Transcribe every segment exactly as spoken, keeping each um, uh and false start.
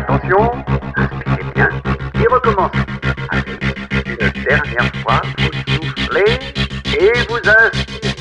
Attention, inspirez bien et recommencez. Allez, une dernière fois, vous soufflez et vous inspirez.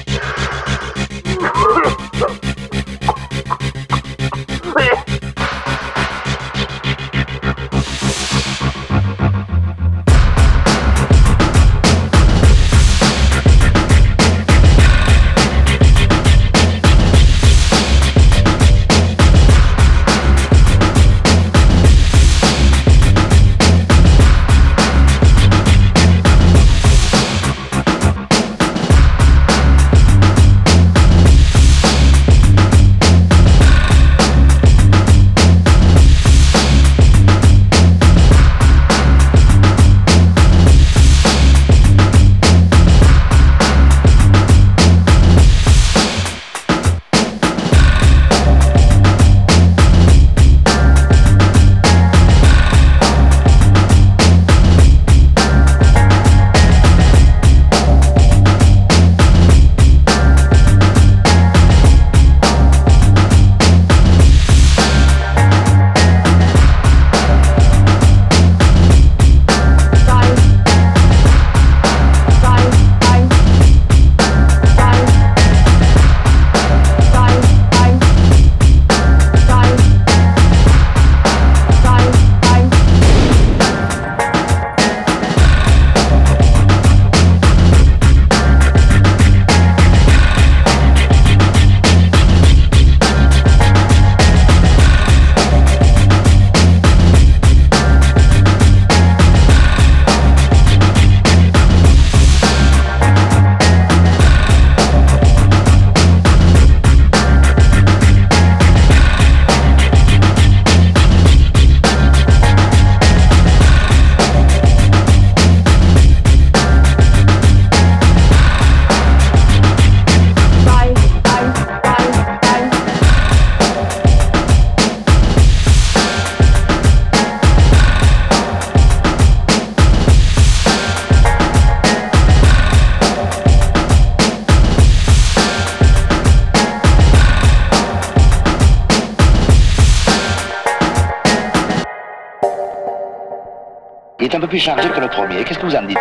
Il est un peu plus chargé que le premier. Qu'est-ce que vous en dites?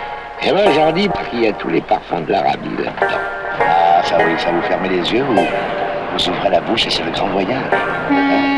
Eh ben, j'en dis qu'il y a tous les parfums de l'Arabie là-dedans. Ah, ça oui, ça vous fermez les yeux, vous, vous ouvrez la bouche et c'est le grand voyage. Hein?